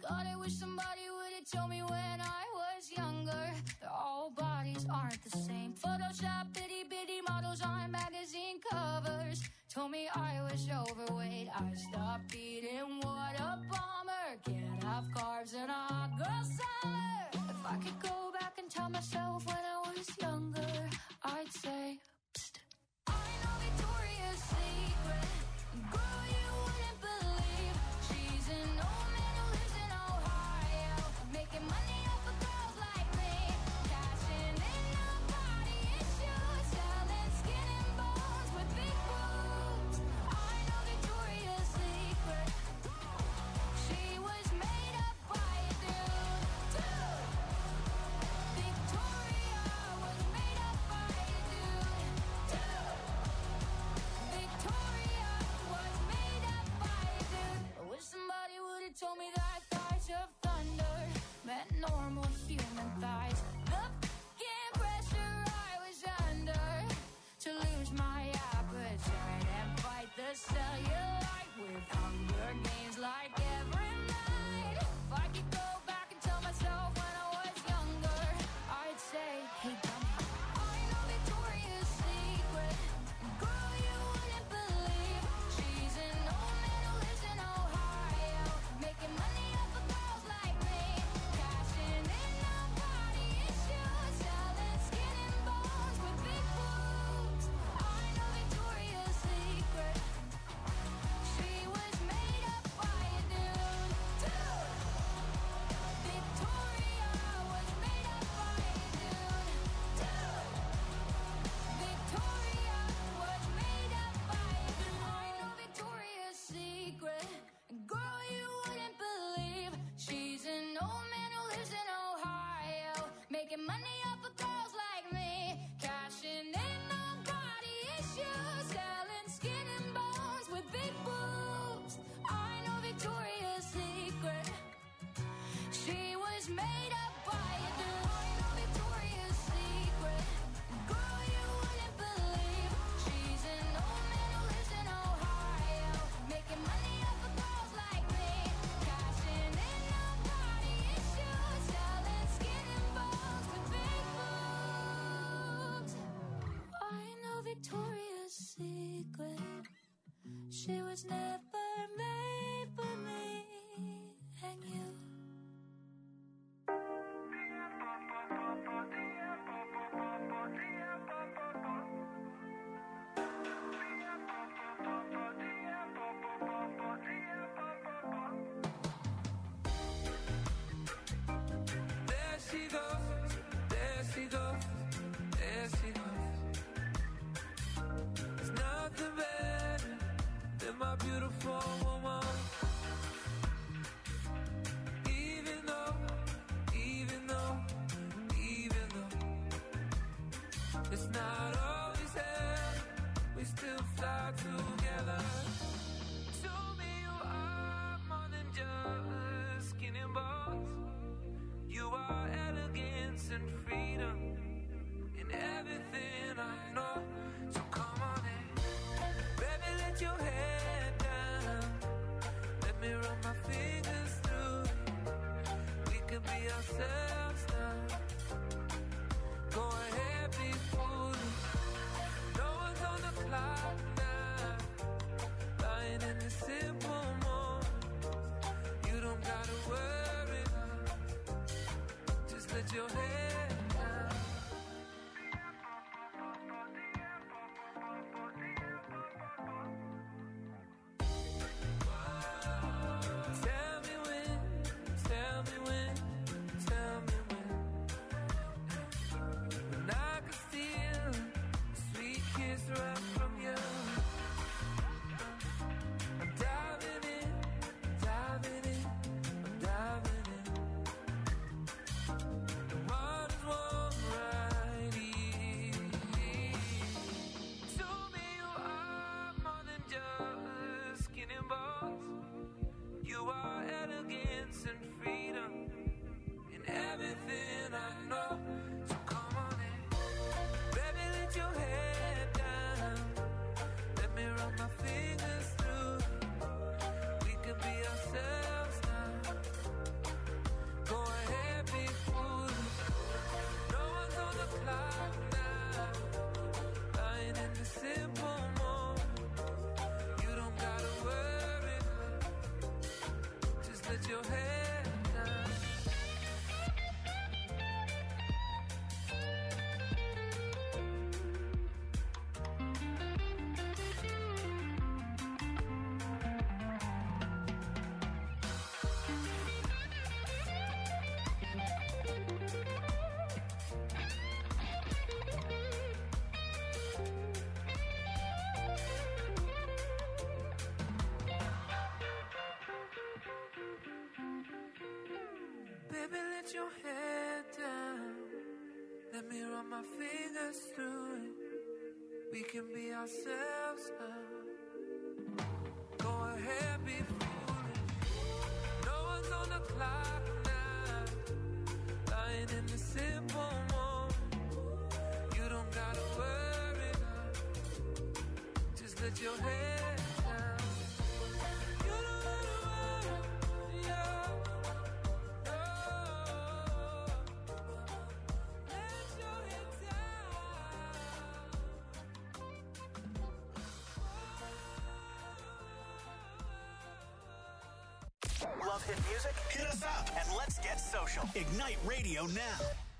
God, I wish somebody would've told me when I was younger that all bodies aren't the same. Photoshop itty bitty models on magazine covers told me I was overweight. I stopped eating, what a bummer. Can't have carbs in a hot girl summer. If I could go back and tell myself when I was younger, I'd say, psst, I know Victoria's Secret. Girl, you wouldn't believe she's an old man who lives in Ohio, making money off of girls like me, cashing in on body issues, selling skin and bones with big boobs. I know Victoria's Secret. She was made up by a dude, too. Victoria was made up by a dude, too. Victoria was made up by a dude. I wish somebody would've told me that thighs of thunder meant normal human thighs. The f***ing pressure I was under to lose my appetite and fight the cellulite with Hunger Games like every night. If I could go back and tell myself when I was younger, I'd say, hey dummy, I know Victoria's Secret. Girl, you wouldn't believe she's an old man who lives in Ohio, making money off of girls like me, cashing in on body issues, selling skin and bones with big boobs. I know Victoria's Secret. She was made up by a dude, too. Victoria was made up by a dude, too. Victoria was made up by a dude. I know Victoria's Secret. Girl, you wouldn't believe she's an old man who lives in Ohio, making money off of girls like me, cashing in on body issues, selling skin and bones with big boobs. I know Victoria's Secret. She was made up by a dude. I know Victoria's Secret. Girl, you wouldn't believe she's an old man who lives in Ohio, making money off of girls like me, cashing in on body issues, selling skin and bones with big boobs. I know Victoria's Secret. She was never made for me and you. There she goes, there she goes, there she goes. There's nothing better than my beautiful woman. Even though it's not always there, we still fly together. Show me you are more than just skin and bones. You are elegance and freedom in everything I know. So come on in, baby, let your head down. Let me run my fingers through it. We can be ourselves now. Go ahead, be foolish. No one's on the clock now. Lying let your hair down. Let me run my fingers through it. We can be ourselves now. Go ahead, be foolish. No one's on the clock now. Lying in the simple moment. You don't gotta worry now. Just let your head down. You don't gotta worry, yeah. No. Let your head down. Love hit music? Hit us up and let's get social. Ignite Radio now.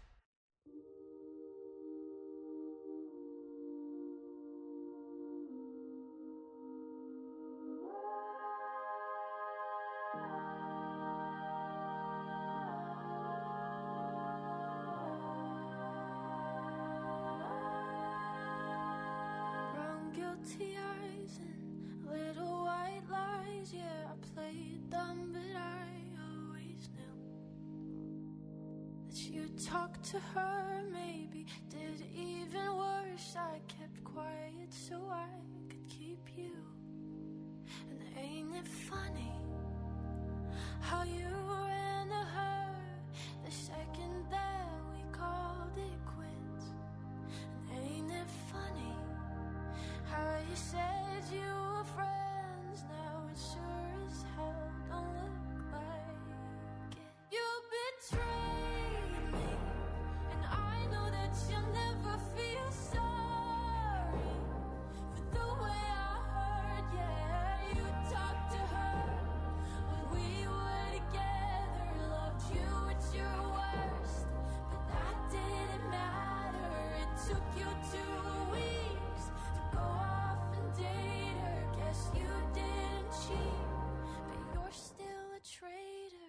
Brown guilty eyes and little white lies. Yeah, I played them, but I always knew that you talked to her. Maybe did even worse. I kept quiet so I could keep you. And ain't it funny how you ran to her the second that we called it quits? And ain't it funny how you said you were friends? Now it sure as hell don't look like it. You betrayed me, and I know that you'll never feel sorry for the way I heard. Yeah, you talked to her when we were together, loved you at your worst, but that didn't matter. It took you 2 weeks to go off and date her. Guess you didn't cheat, but you're still a traitor.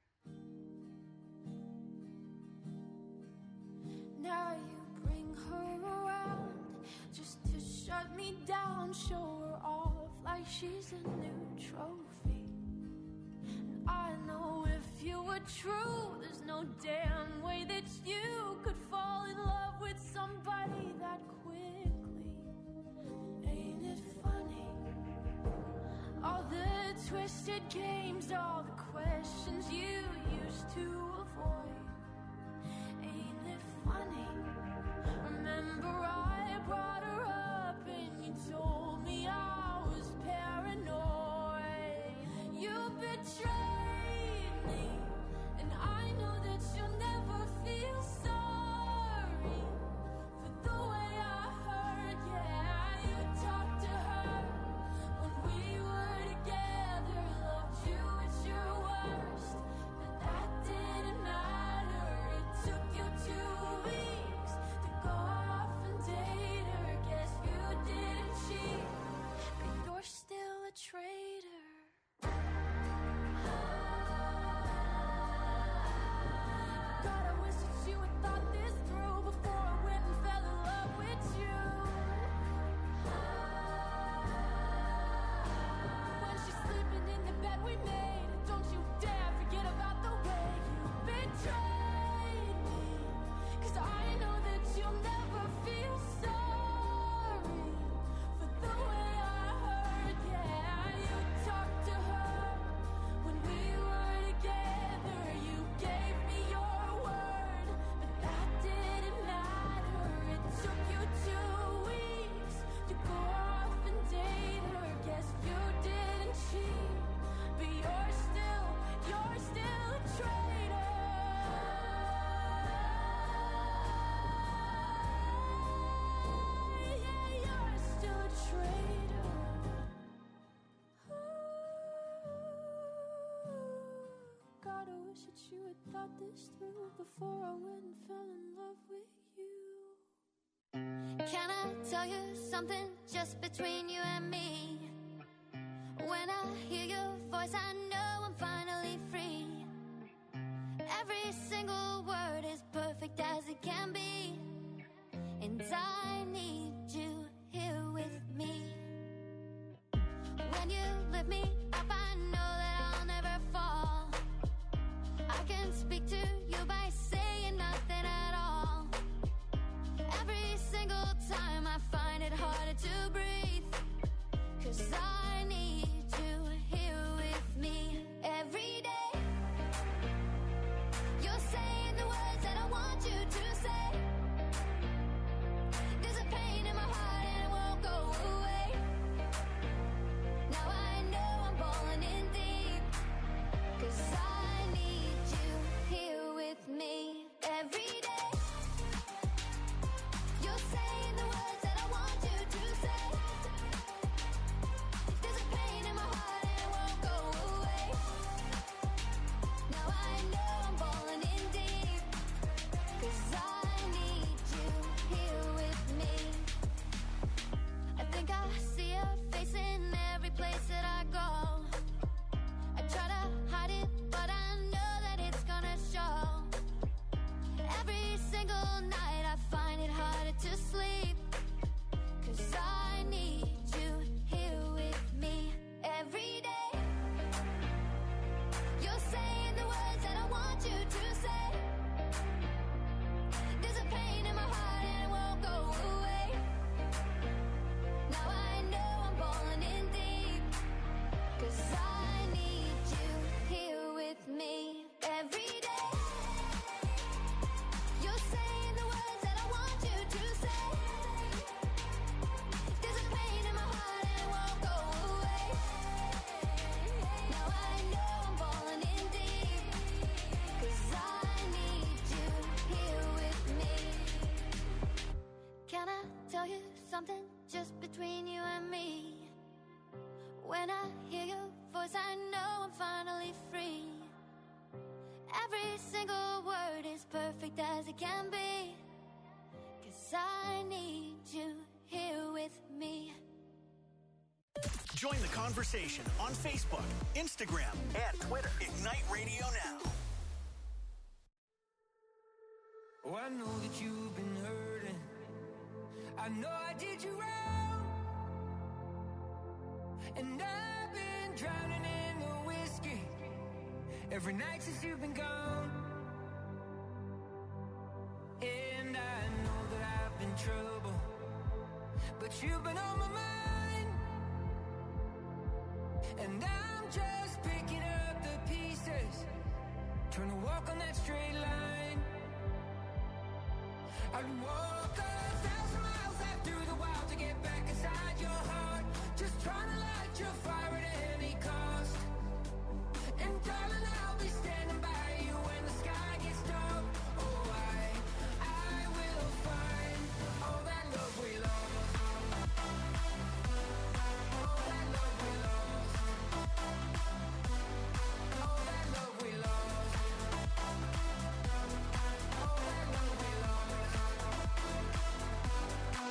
Now you bring her around just to shut me down, show her off like she's a new trophy. And I know if you were true, there's no damn way that you could fall in love with somebody that quickly. Ain't it funny? All the twisted games, all the questions you used to avoid. Ain't it funny? Remember I brought her up and you told me I was paranoid. You betrayed me, and I know that you'll never feel sorry for the way I heard. Yeah, you talked to her when we were together, loved you at your worst, but that didn't matter. It took you 2 weeks to go off and date her. Guess you didn't cheat, but you're still a traitor. God, I wish that you had thought this through before I went and fell in love with you. When she's sleeping in the bed we made, don't you dare forget about the way you betrayed me. 'Cause I know that you'll never feel sorry for the way I heard. Yeah, you talked to her when we were together. You gave me your word, but that didn't matter. It took you 2 weeks to go off and date her. Guess you didn't cheat, but you're still a traitor. Yeah, you're still a traitor. God, I wish that you had thought this through before I went and fell in love with you. Can I tell you something just between you and me? When I hear your voice, I know I'm finally free. Every single word is perfect as it can be, and I need you here with me. When you lift me up, I know that I'll never fall. I can speak to you by 'cause I need you here with me every day. You're saying the words that I want you to say. There's a pain in my heart and it won't go away. Now I know I'm falling in deep, 'cause I need you here with me every day. You're saying the words that I want you to say. There's a pain in my heart and it won't go away. Now I know I'm falling in deep, 'cause I need you here with me. I think I see your face in every place that I go. I try to hide it, but I know that it's gonna show. Every single night I find it harder to sleep, 'cause I need you here with me every day. You're saying the words that I want you to say. There's a pain in my heart and it won't go away. Now I know I'm falling in deep, 'cause I need you here with me every day. You're saying the words that I want you to say. There's a pain in my heart and it won't go away. Now I know I'm falling in deep, 'cause I need you here with me. Can I tell you something just between you and me? When I hear your voice I know I'm finally free. Every single word is perfect as it can be, 'cause I need you here with me. Join the conversation on Facebook, Instagram, and Twitter. Ignite Radio Now. Oh, I know that you've been hurting. I know I did you wrong. And I've been drowning in the whiskey every night since you've been gone. And I know that I've been trouble, but you've been on my mind. And I'm just picking up the pieces, trying to walk on that straight line. I'd walk 1,000 miles out through the wild to get back inside your heart, just trying to light your fire at any cost. And darling, I'll be standing by you when the sky gets dark. Oh, I will find all that love we lost. All that love we lost. All that love we lost. All that love we lost.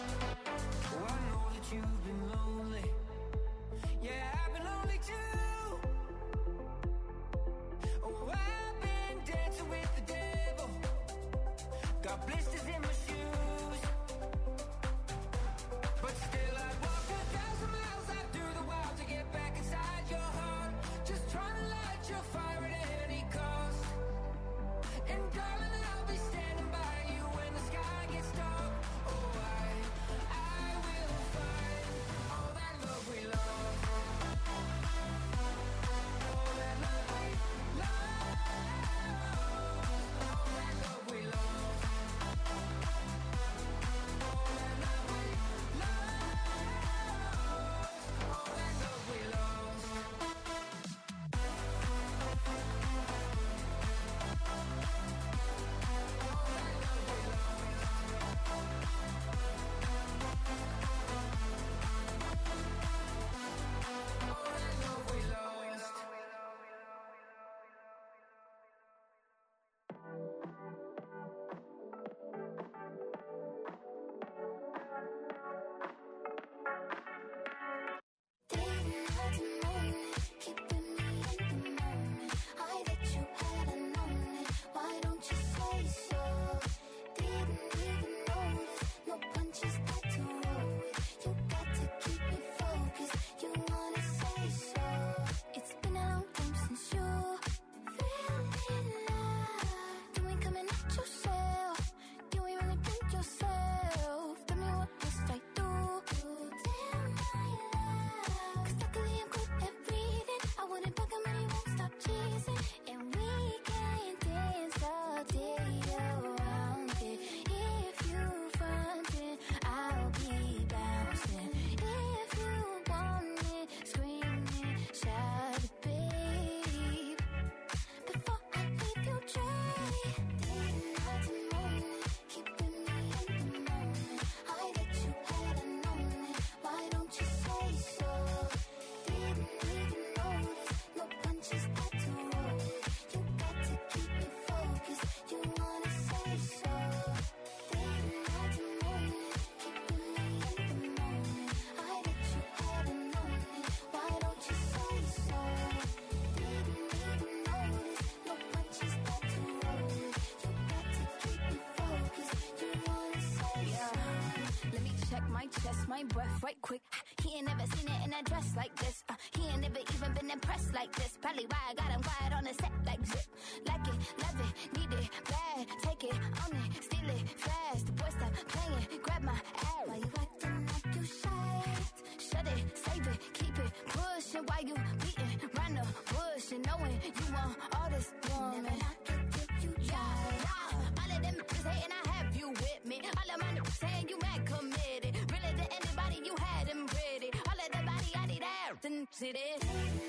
my chest, my breath right quick. He ain't never seen it in a dress like this. He ain't never even been impressed like this. Probably why I got him quiet on the set like zip. Like it, love it, need it, bad. Take it, own it, steal it, fast. The boy stop playing, grab my ass. Why you acting like you shy? Shut it, save it, keep it, push it. Why you beating round the bush and knowing you want all this woman? Never knock it till you try. All of them is hating, I have you with me. All of my niggas saying you mad committed. Really to anybody you had them pretty. All of the body I need out and sit it.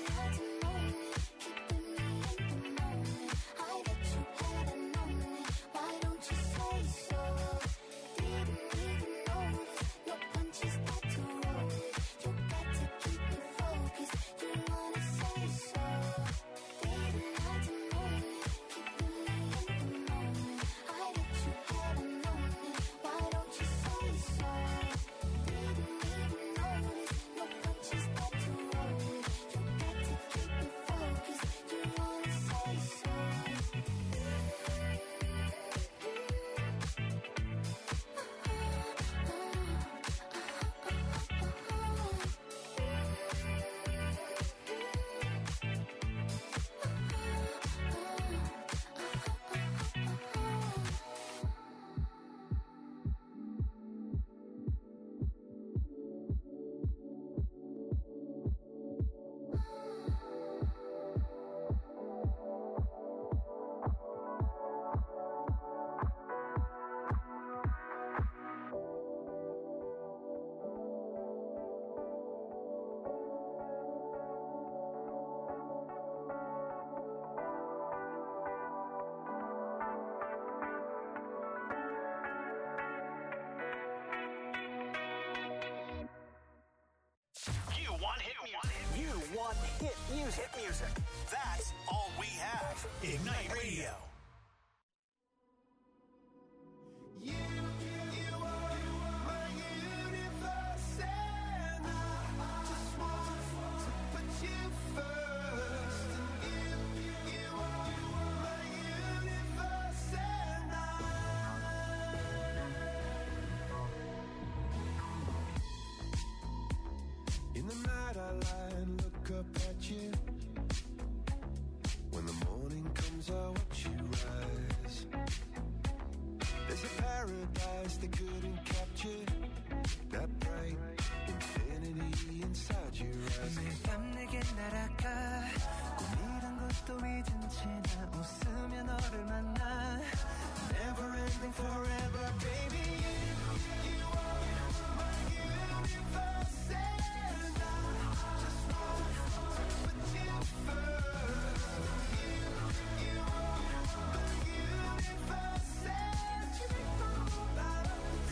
Hit music. That's all we have. Ignite Radio. You are my universe, and I just want to put you first. You are my universe, and in the night I lie and look up at you. When the morning comes, I watch you rise. There's a paradise they couldn't capture. That bright infinity inside your eyes. 매일 밤 내게 날아가. 꿈이란 것도 잊은 채 나 웃으며 너를 만나. Never ending forever, baby. You are my universe, and I just want to put you first. You are my universe, and you make my whole life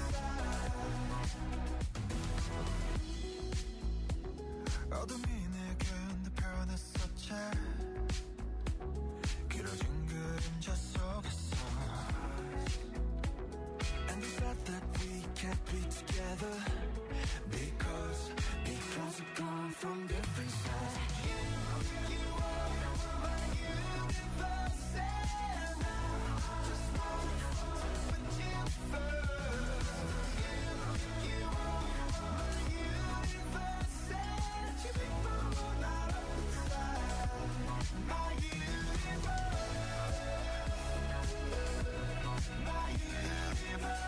inside. 어둠이 내게 내 변했었지. 길어진 그림자 속에서. And the fact that we can't be together because we've gone from different sides. You are my universe, and I just want to put you first. You are my universe, and you make my whole life inside. My universe, my universe.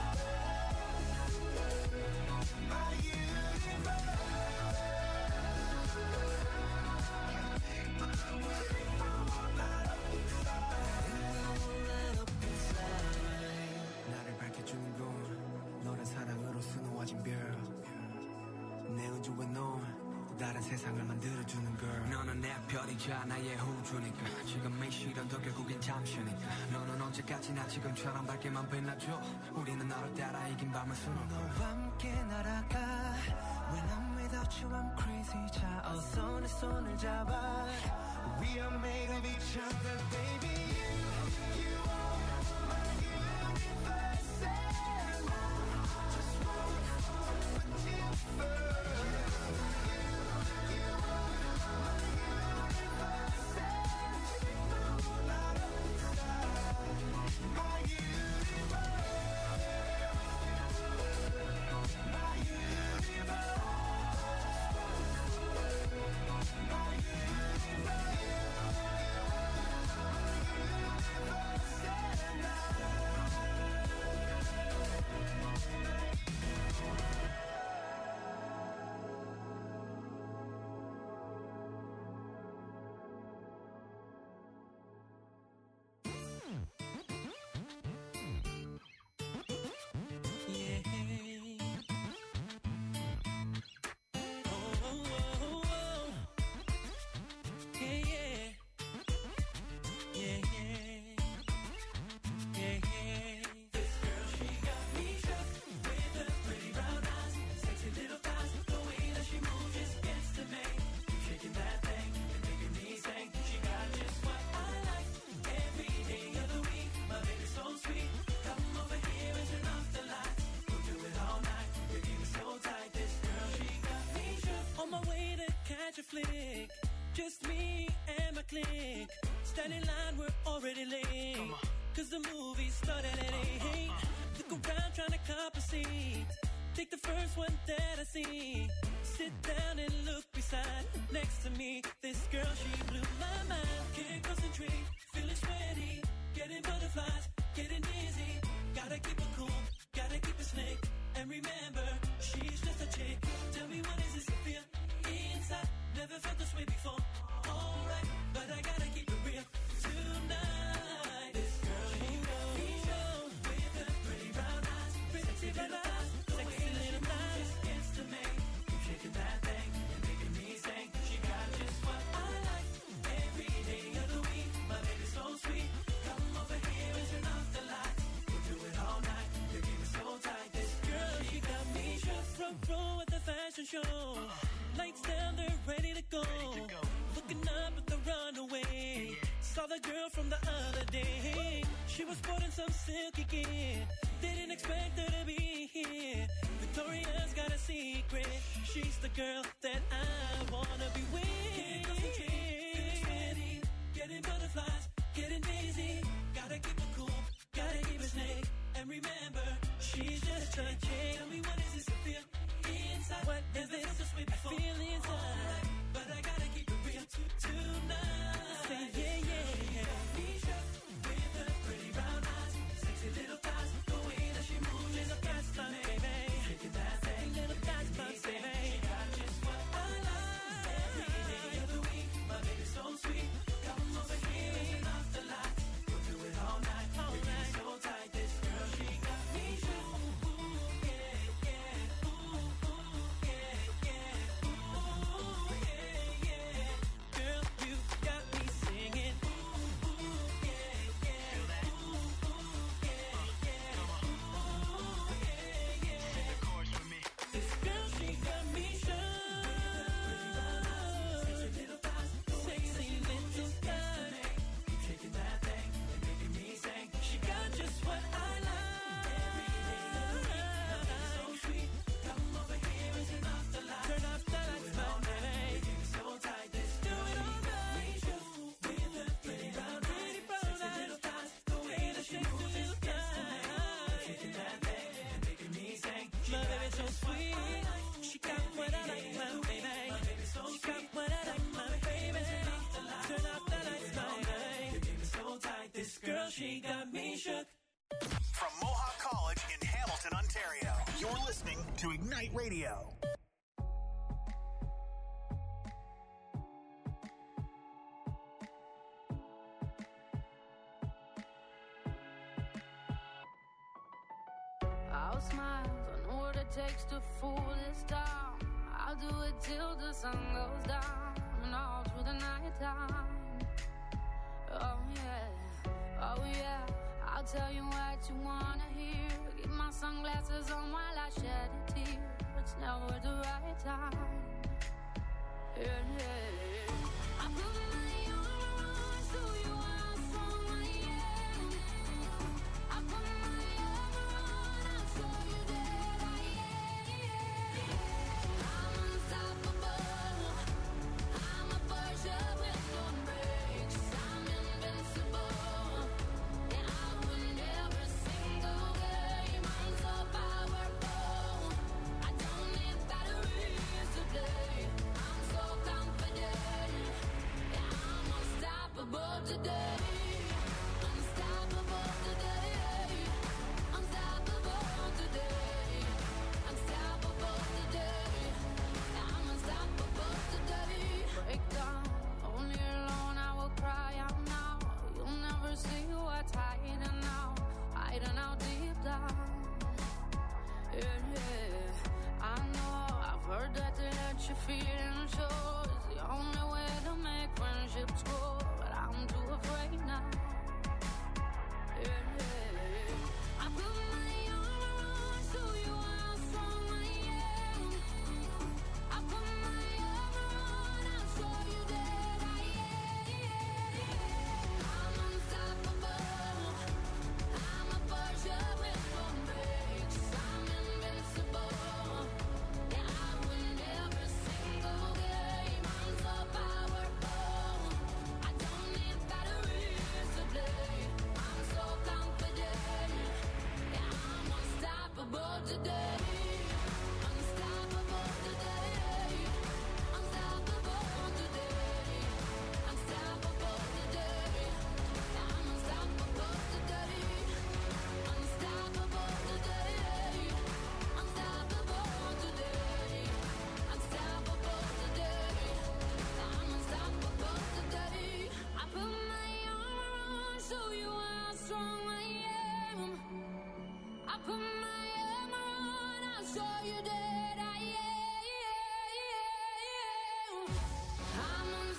나를 밝혀주는 건 너란 사랑으로 수놓아진 별. 내 우주에 넌 또 다른 세상을 만들어주는 걸. 너는 내 별이자 나의 우주니까. 지금 이 시련도 결국엔 잠시니까. 너는 언제까지나 지금처럼 밝게만 빛나줘. 우리는 너를 따라 이긴 밤을 수놓아. 너와 함께 날아가. When I'm without you I'm crazy. 자 어서 내 손을 잡아. We are made of each other, baby. You are my universe, and I just want to put you first. You are my universe, and you make my whole life inside. My universe, my universe. magic flick. Just me and my clique. Stand in line, we're already late. Cause the movie started at 8. Look around trying to cop a seat. Take the first one that I see. Sit down and look beside. Next to me, this girl, she blew my mind. Can't concentrate, feeling sweaty. Getting butterflies, getting dizzy. Gotta keep it cool, gotta keep it slick. And remember, she's just a chick. Tell me what is this to feel inside? Never felt this way before. Alright, but I gotta keep it real tonight. This girl, she got me show with her pretty brown eyes, sexy brown eyes, sexy little thighs. Gets to me, keep shaking that thing and making me sing. She got just what I like every day of the week. My baby's so sweet. Come over here and turn off the lights. We'll do it all night. You keep it so tight. This girl, she got me shook. Front row at the fashion show. Lights down, they're ready to go. Looking up at the runaway. Saw the girl from the other day. She was sporting some silky gear. Didn't expect her to be here. Victoria's got a secret. She's the girl that I wanna be with. Can't concentrate, feeling steady. Getting butterflies, getting dizzy. Gotta keep it cool, gotta keep it snake. And remember, she's just a chick. Tell me what is this to feel inside? What is this? I feel inside, but I gotta keep it real tonight. Say yeah, yeah, yeah. Misha, with her pretty brown eyes, sexy little thighs, the way that she moves, little gas bump, baby. Shaking that thing, little gas bump, baby. She got just what I like every day of the week. My baby's so sweet. Come over here and turn off the lights. We'll do it all night. All night. So tight, this girl, she got me shook. She got me shook. From Mohawk College in Hamilton, Ontario, you're listening to Ignite Radio. I'll smile, I know what it takes to fool this town. I'll do it till the sun goes down and all through the night time. Oh yeah, oh yeah, I'll tell you what you wanna hear. Keep my sunglasses on while I shed a tear. It's never the right time. Yeah, yeah. I put my arms so you are strong, yeah. I put my armor on, I'll show you that I am. I'm unstoppable. I'm a Porsche with no brakes. I'm invincible. And I win every single game. I'm so powerful. I don't need batteries to play. I'm so confident.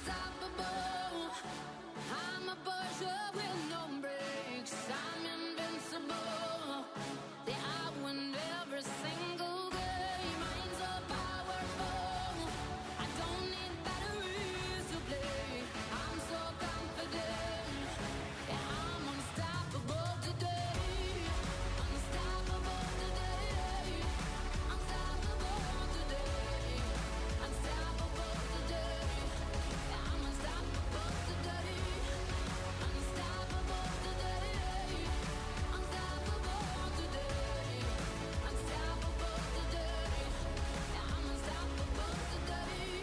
unstoppable. I'm a Porsche with no brakes. I'm invincible. Yeah, I win every single game. I'm so powerful. I don't need batteries to play. I'm so confident. Yeah, I'm unstoppable today. Unstoppable today. Unstoppable today. Unstoppable today. Yeah, I'm unstoppable today. Unstoppable today. Unstoppable today. Unstoppable today. Yeah, I'm unstoppable today.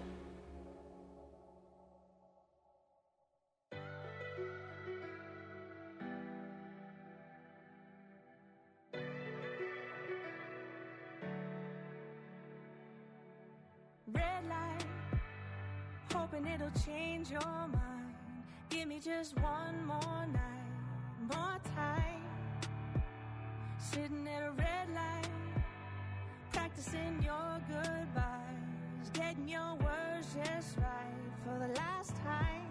Red light, hoping it'll change your mind. Give me just one more night, more time. Sitting at a red light, practicing your goodbyes, getting your words just right for the last time.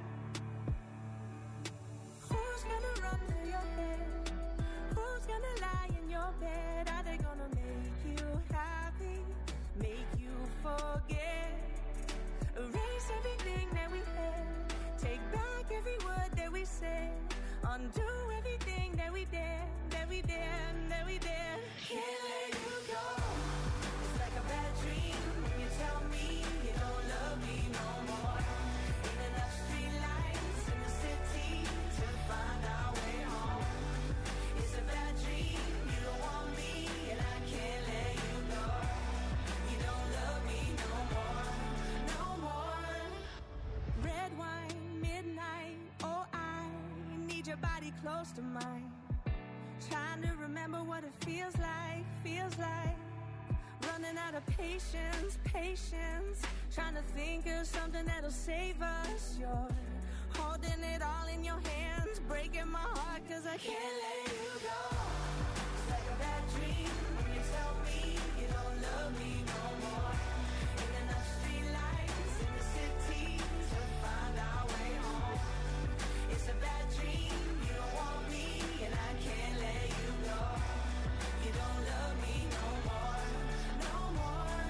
Who's gonna run through your head? Who's gonna lie in your bed? Are they gonna make you happy? Make you forget? Erase everything that we had. Take back every word that we said. Undo everything that we did, that we did, that we did. Can't let you go. It's like a bad dream when you tell me you don't love me no more. Ain't enough streetlights in the city to find our way home. It's a bad dream, you don't want me, and I can't let you go. You don't love me no more, no more. Red wine, midnight, oh I need your body close to mine. Trying to remember what it feels like, feels like. Running out of patience, patience. Trying to think of something that'll save us. You're holding it all in your hands, breaking my heart 'cause I can't let you go. It's like a bad dream when you tell me you don't love me no more. Ain't enough streetlights in the city to find our way home. It's a bad dream, you don't want me, and I can't let you go. You don't love me no more, no more.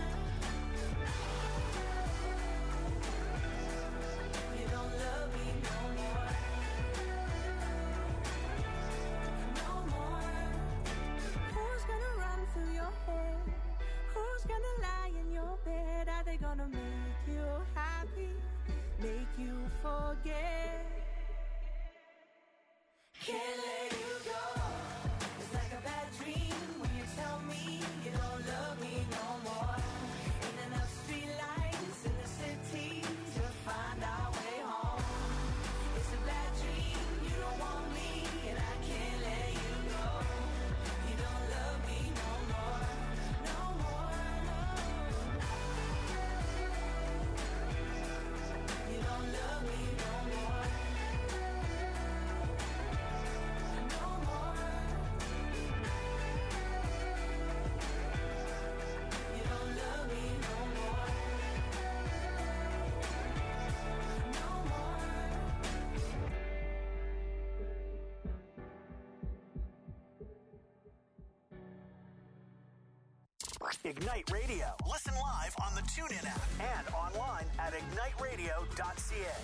You don't love me no more, no more. Who's gonna run through your head? Who's gonna lie in your bed? Are they gonna make you happy? Make you forget? Can't let you go. It's like a bad dream when you tell me you don't love me no more. Ain't enough streetlights in the city to find our way home. It's a bad dream, you don't want me, and I can't let you go. You don't love me no more, no more, no. You don't love me no more, no more. You don't love me no more, no more. Ignite Radio. Listen live on the TuneIn app and online at igniteradio.ca.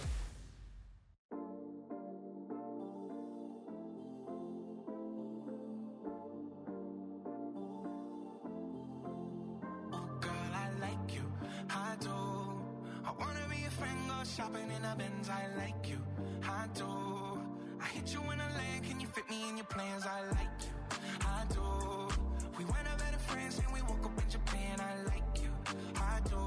Girl, I like you, I do. I wanna be a friend, go shopping in a Benz. I like you, I do. I hit you in a lane, can you fit me in your plans? I like you, I do. We went up better friends and we woke up in Japan. I like you, I do.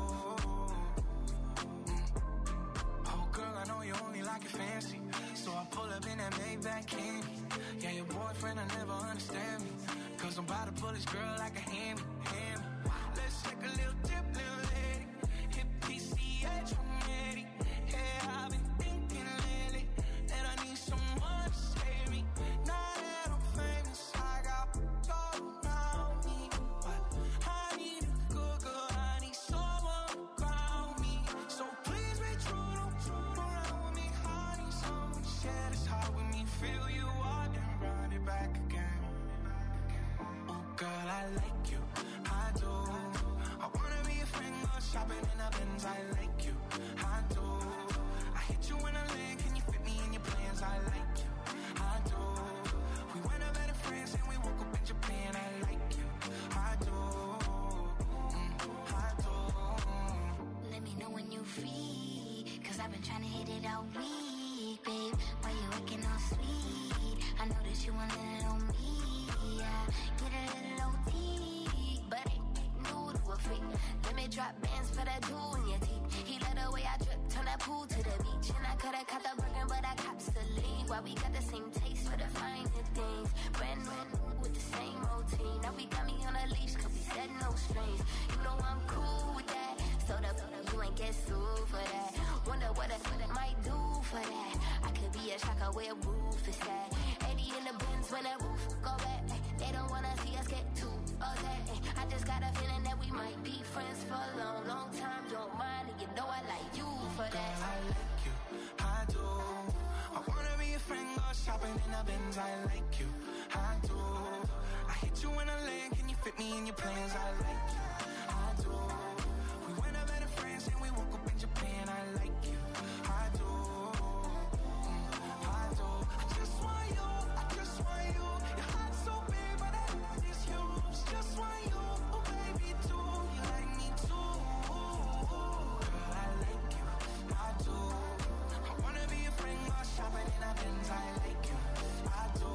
Oh girl, I know you only like it fancy, so I pull up in that Maybach candy. Yeah, your boyfriend will never understand me, 'cause I'm about to pull this girl like a hammy, hammy. Let's take a little dip, little lady. Hit PCH 180. Yeah, I've been thinking lately that I need someone to save me. Now that I'm famous, I got all around me, but I need a good girl. I need someone around me. So please be true, don't a Benz, I like you, I do. I hit you in a lane, can you fit me in your plans? I like you, I do. We went over to France and we woke up in Japan, I like you, I do, I do. Let me know when you free, cause I've been trying to hit it all week, babe. Why you acting all sweet? I know that you want a little me, yeah. Get a little OT, but ain't new to a freak. Let me drop bands for that jewel in your teeth. He let the way I drip, turn that pool to the beach. And I coulda caught the burger, but I cops the lead. Why we got the same taste for the finer things. Brand new with the same routine. Now we got me on a leash, cause we said no strings. You know I'm cool with that. So you ain't get sued for that. Wonder what I might do for that. I could be a shocker where roof is at. 80 in the bins when the roof go back. They don't wanna see us get too upset. I just got a feeling that we might be friends for a long, long time. Don't mind, and you know I like you for that. Girl, I like you, I do. I wanna be a friend, go shopping in a Benz, I like you, I do. I hit you in a lane, can you fit me in your plans? I like you, I do. We went over to France and we woke up in Japan, I like you, I do, I do. I just want you, I just want you. Your heart's so big, but that love is huge. Just want you, oh baby, too. You like me too. Girl, I like you, I do. I wanna be a friend, go shopping in a Benz, I like you, I do,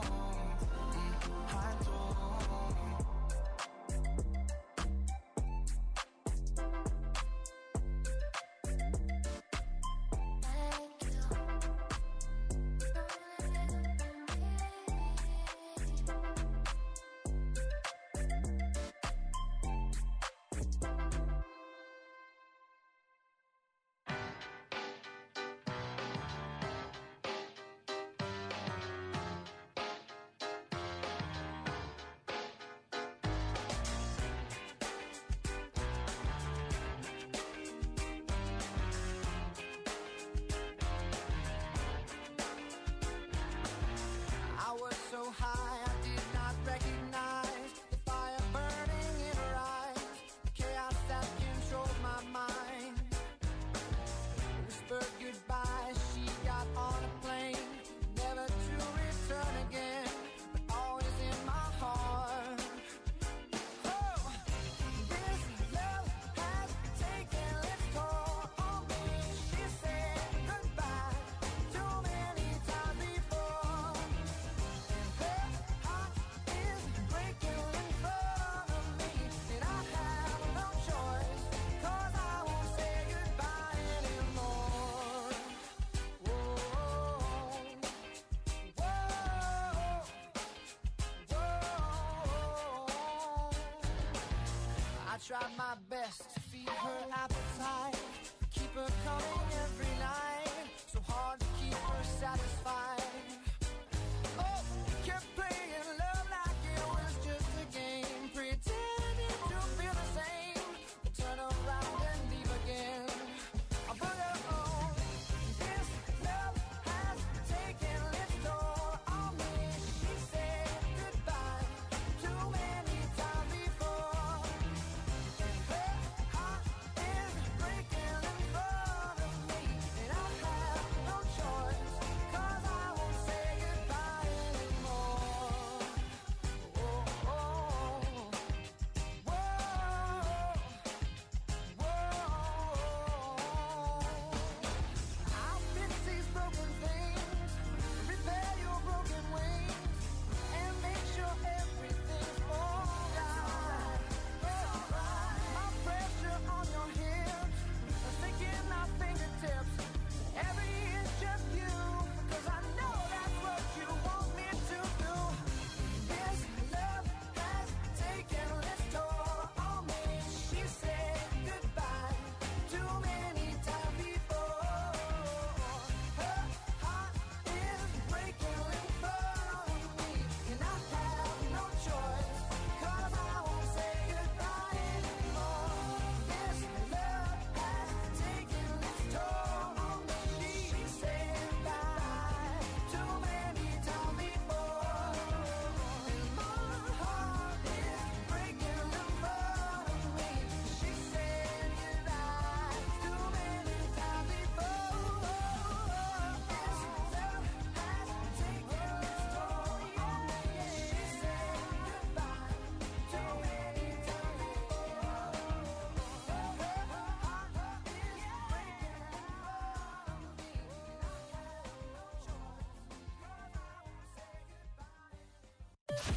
I do. So high, I did not recognize the fire burning in her eyes, the chaos that controlled my mind. Whispered goodbye, she got on a plane, never to return again, but always in my heart. Oh, this love has taken its toll on me. She said goodbye too many times before. Tried my best to feed her appetite, keep her coming every night, so hard to keep her satisfied. Oh, kept playing love like it was just a game, pretending to feel the same, but turn around and leave again. I put her on. This love has taken its toll on me. She said goodbye too many times before. Her heart is breaking in front of me, and I have no choice, 'cause I won't say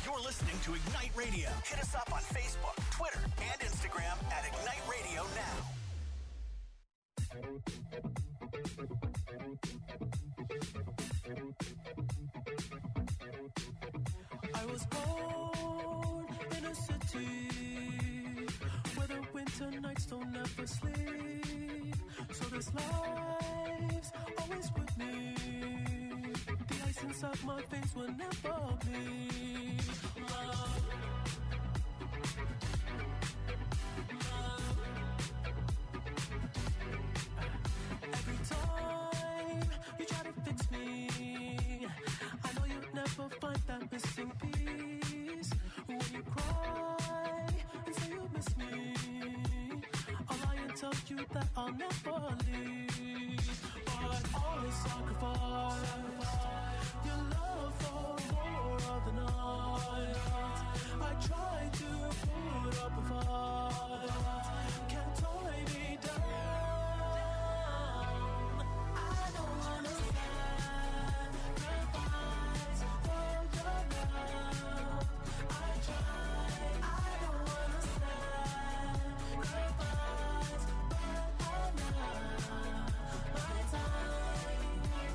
You're listening to Ignite Radio. Hit us up on Facebook, Twitter, and Instagram at Ignite Radio Now. I was born in a city where the winter nights don't ever sleep. So this life's always with me. The ice inside my veins will never bleed. Love. Every time you try to fix me, I know you'll never find that missing piece. When you cry and say you miss me, I'll lie and tell you that I'll never leave. But always sacrifice your love for more of the night. I try to put up a fight, can't tie me down. I don't wanna sacrifice for your love. I try, I don't wanna sacrifice, but I'm not my time.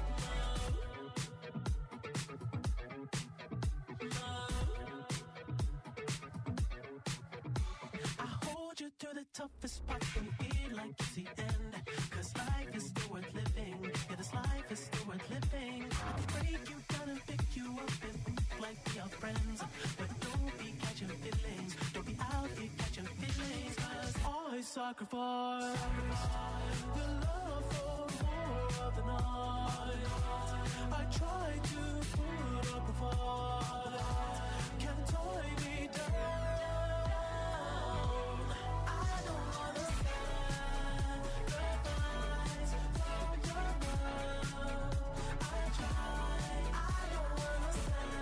I hold you through the toughest part when you feel like it's the end. Cause life is still worth living. Yeah, this life is still worth living. I can break you down and pick you up and move like we are friends. But don't be catching feelings. Don't be out here catching feelings. Cause I sacrifice your love for more of the night. I try to put up a fight, can't tie me down. I don't wanna sacrifice for your love. I try, I don't wanna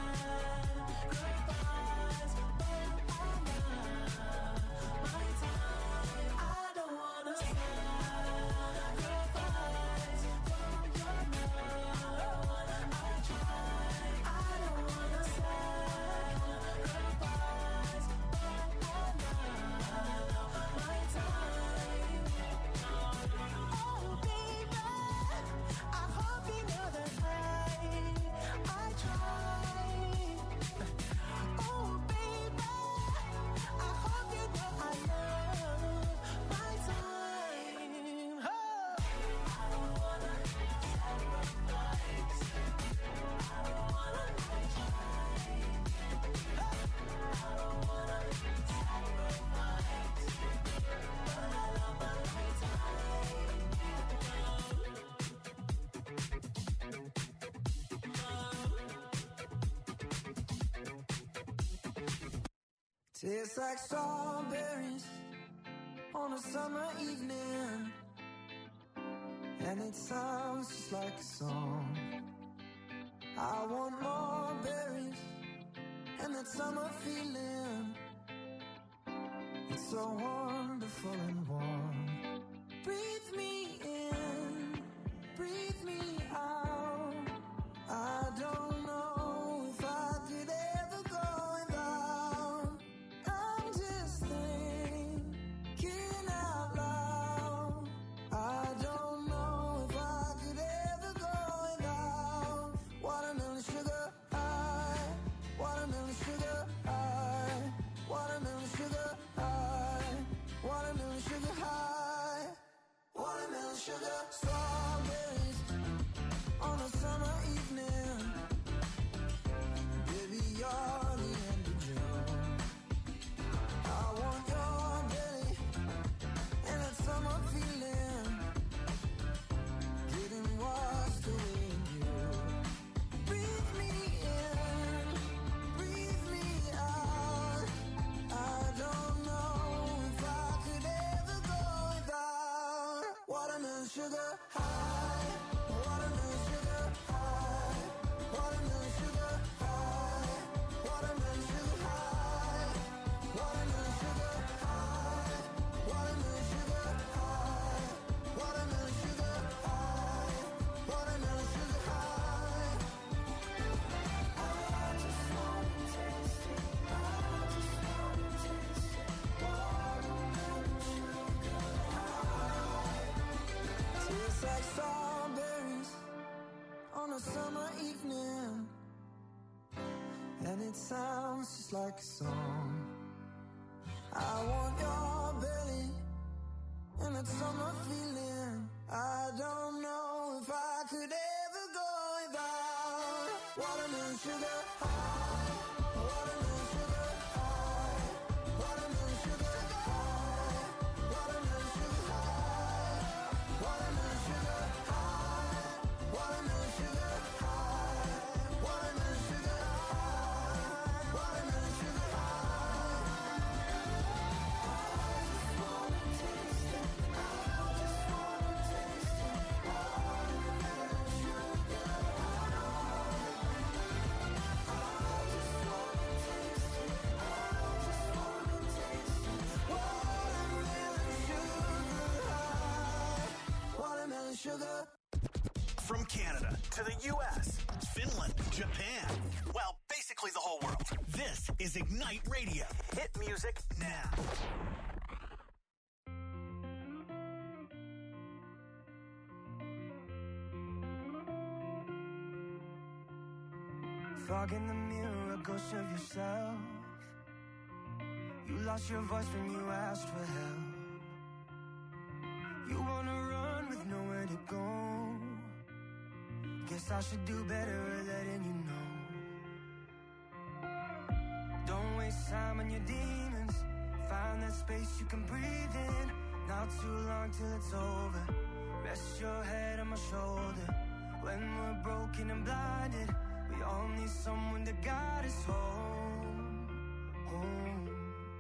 sacrifice, but I'm not my time. I don't wanna sacrifice for your love. I try, I don't wanna sacrifice, but I'm not my time. Oh baby, I hope you know that I try. Oh baby, I hope you know I love my time. Oh. I don't wanna sacrifice. I don't wanna try. I don't wanna sacrifice, but I love my Tastes like strawberries on a summer evening, and it sounds just like a song. I want more berries and that summer feeling. It's so wonderful and warm. Breathe me in, breathe me out. I don't know if I could ever go without. I'm just thinking out loud. I don't know if I could ever go without. Watermelon sugar high, watermelon sugar high, watermelon sugar high, watermelon sugar high, watermelon sugar. Strawberries on a summer evening. Baby, you're the end of June. I want your belly and that summer feeling, getting washed away in you. Breathe me in, breathe me out. I don't know if I could ever go without. Watermelon sugar high, watermelon sugar high, watermelon sugar high, watermelon sugar high, watermelon sugar high, watermelon sugar high, watermelon sugar high, watermelon sugar high. I just want to taste it. it sounds just like a song. I want your belly and that summer feeling. I don't know if I could ever go without watermelon sugar high, watermelon sugar high, watermelon sugar high, watermelon sugar high, watermelon sugar high, watermelon sugar high, watermelon sugar high, watermelon sugar high. I just wanna taste it. I just wanna taste it. Watermelon sugar high. I just wanna taste it. I just wanna taste it. Watermelon sugar high. Watermelon sugar. From Canada to the U.S., Finland, Japan, well, basically the whole world. This is Ignite Radio. Hit music now. Fog in the mirror, a ghost of yourself. You lost your voice when you asked for help. You wanna run with nowhere to go. Guess I should do better at letting you know. Don't waste time on your demons. Find that space you can breathe in. Not too long till it's over. Rest your head on my shoulder. When we're broken and blinded, we all need someone to guide us home, home.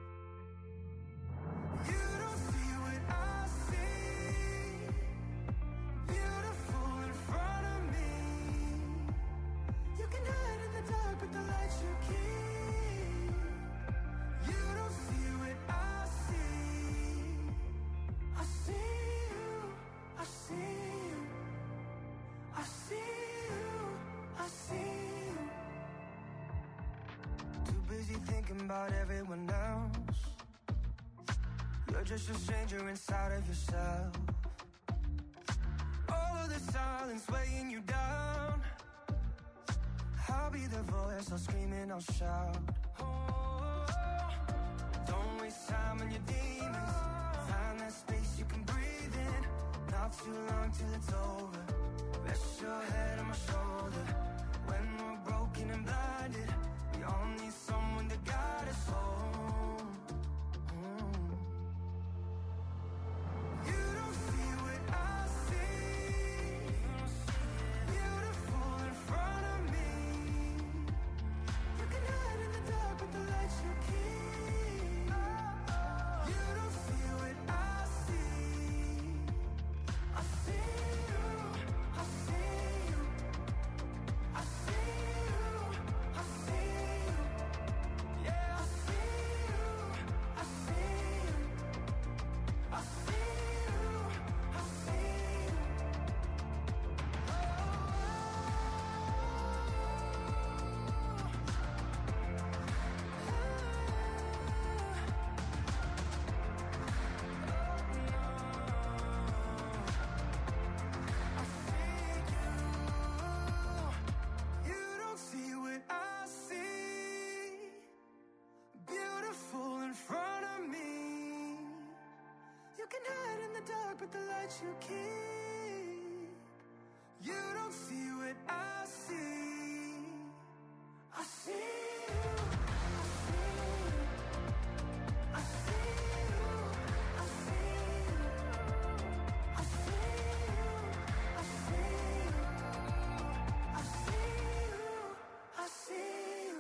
You don't see what I see. Beautiful in front of me. You can hide in the dark, but the light you keep. You don't see what I see. I see you. I see you. I see you. I see you. Too busy thinking about everyone else. You're just a stranger inside of yourself. All of the silence weighing you down. I'll be the voice, I'll scream and I'll shout. Oh, don't waste time on your demons. Find that space you can breathe in. Not too long till it's over. Rest your head on my shoulder. When we're broken and blinded, we all need someone to guide us home. Home. You don't see what I see. Beautiful in front of me. You can hide in the dark, but the light you keep. You don't see what I see. I see you. I see you. I see you. I see you. Yeah, I see you. I see you. I see you. I see you. You don't see what I see. Beautiful in front of me. You can hide in the dark, but the light you keep. You don't see what I see. I see you. I see you. I see you. I see you. I see you. I see you. I see you.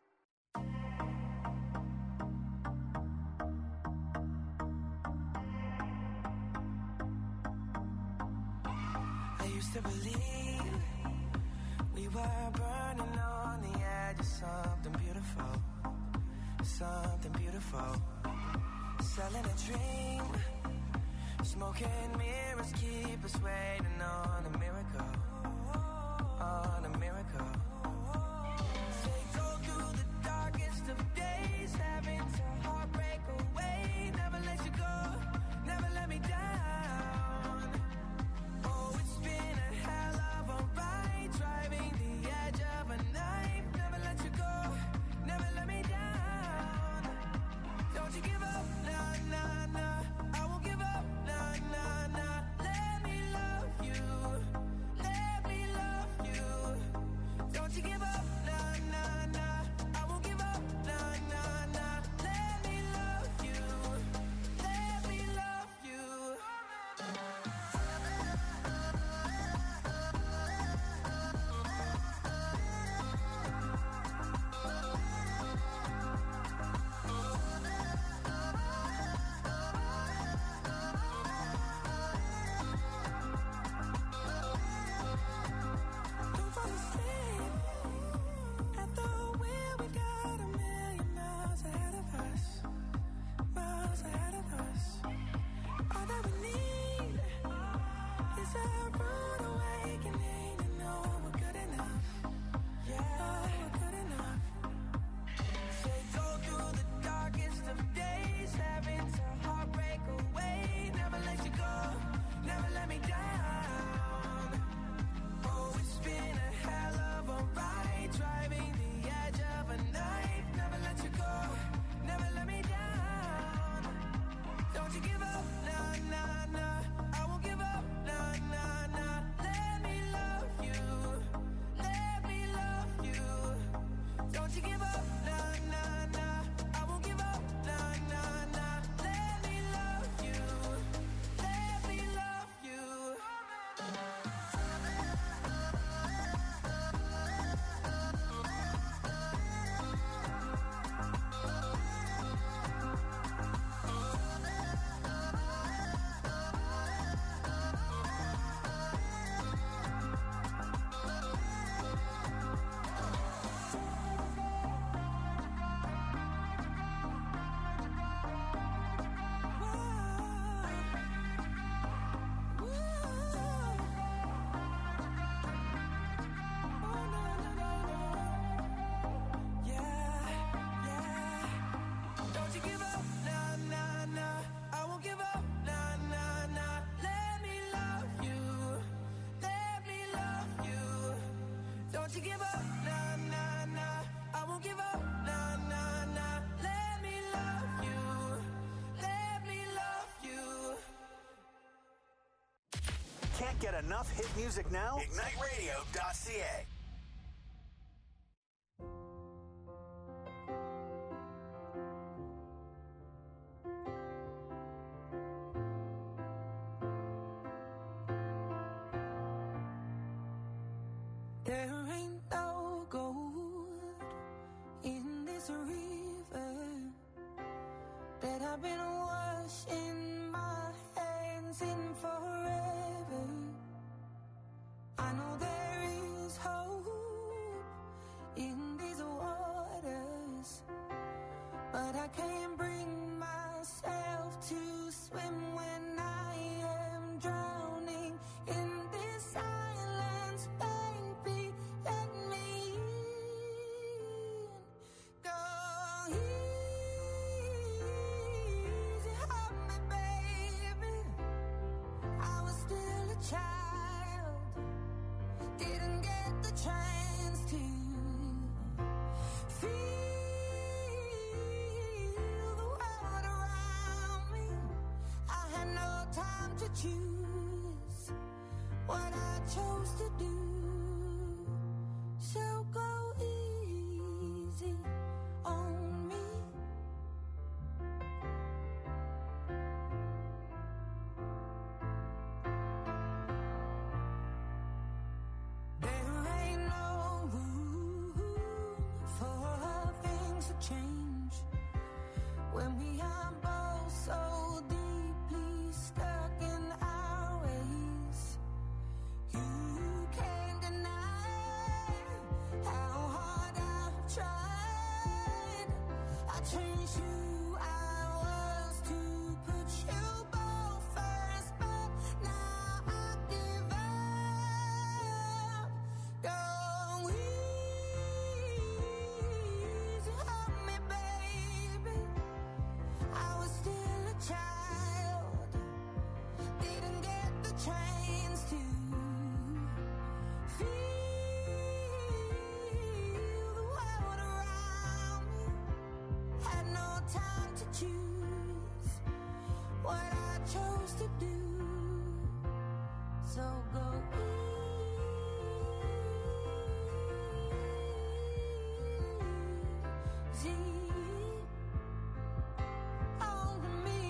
I used to believe we were burning on the edge of something beautiful, something beautiful. Selling a dream, smoking mirrors keep us waiting on a miracle, on a miracle. They go through the darkest of days, having to heartbreak away. Never let you go, never let me down. Oh, it's been a hell of a ride, driving the edge of a knife. Never let you go, Get enough hit music now? IgniteRadio.ca. There ain't no gold in this river that I've been washing my hands in forever. I know there is hope in these waters, but I can't bring myself to swim when I am drowning in this silence. Baby, let me in. Go easy on me, baby. I was still a child, didn't get the chance to feel the world around me. I had no time to choose what I chose to do. So go easy on me. There ain't no room for things to change when we are both so deeply stuck in our ways. You can't deny how hard I've tried. I changed who I was to put you both first, but now I give up. Go easy on me, baby. I was still a child, didn't get the chance to feel the world around me. Had no time to choose what I chose to do. So go easy on me.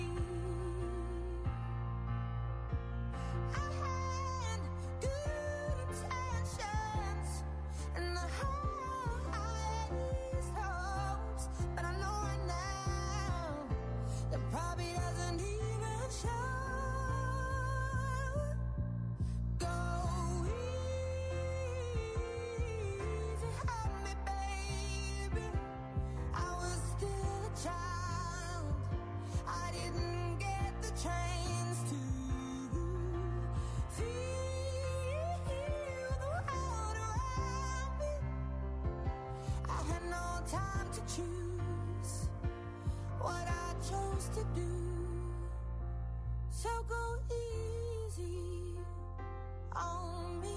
I had good intentions and the highest hopes, but I know right now that probably doesn't even show. Go easy on me, baby. I was still a child, I didn't get the chance to feel the world around me. I had no time to choose what I chose to do. So go easy on me.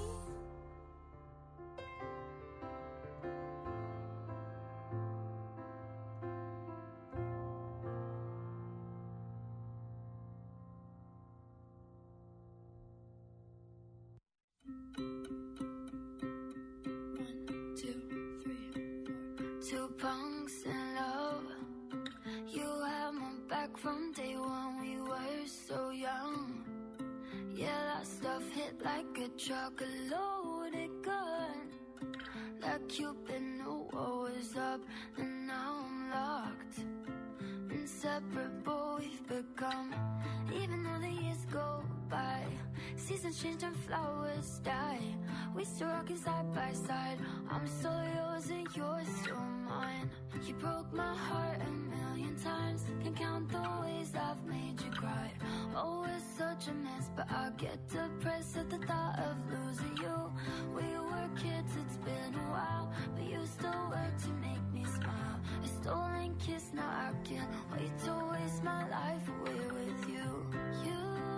Two punks in love. You had my back from day one. We were so young. Yeah, that stuff hit like a truck, a loaded gun. Like Cupid knew what was up, and now I'm locked. Inseparable we've become. Even though the years go by, seasons change and flowers die. We still rockin' side by side. I'm still yours and you're still mine. You broke my heart a million times. Can't count the ways I've made you cry. Oh, it's such a mess, but I get depressed at the thought of losing you. We were kids, it's been a while, but you still work to make me smile. A stolen kiss, now I can't wait to waste my life away with you. You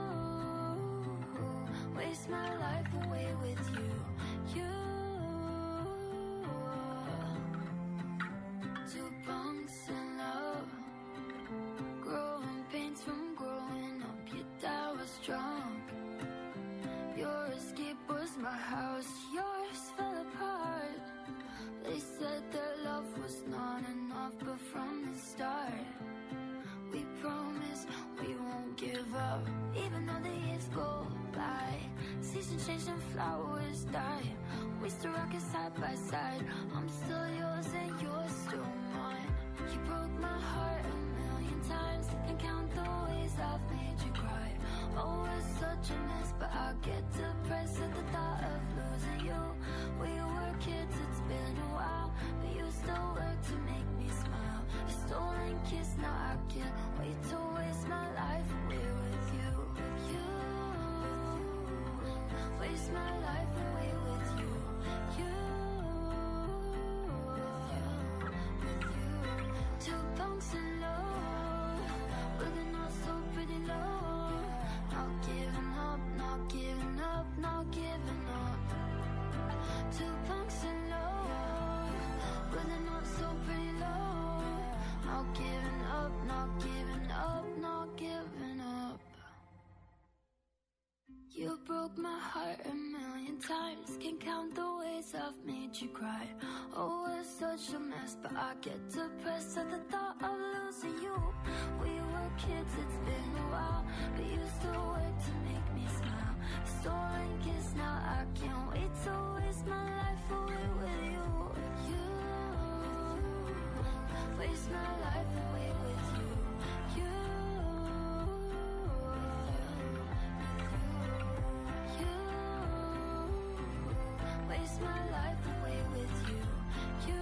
waste my life away with you. You. Two punks in love, growing pains from growing up. Your dad was drunk, you're a house, yours fell apart. They said their love was not enough, but from the start, we promised we won't give up. Even though the years go by, seasons change and flowers die, we still rock it side by side. I'm still yours and you're still mine. You broke my heart a million times, can't count the ways I've made you cry. Oh, it's such a mess, but I get depressed at the thought of losing you. We were kids, it's been a while, but you still work to make me smile. A stolen kiss, now I can't wait to waste my life away with you. You waste my life away with you. You with you. Two bunks in love, but they're not so pretty low. Not giving up, not giving up, not giving up. Two bunks in love, but they're not so pretty low. Not giving up, not giving up, not giving up. You broke my heart a million times, can't count the ways I've made you cry. Oh, it's such a mess, but I get depressed at the thought of losing you. We were kids, it's been a while, but you still work to make me smile. Stolen kiss, now I can't wait to waste my life away with you. You waste my life away with you. You waste my life away with you. You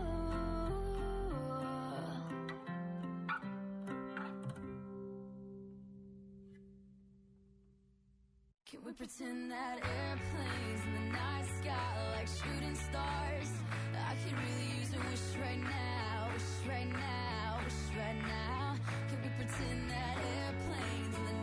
can we pretend that airplanes in the night sky like shooting stars? I could really use a wish right now, wish right now, wish right now. Can we pretend that airplanes in the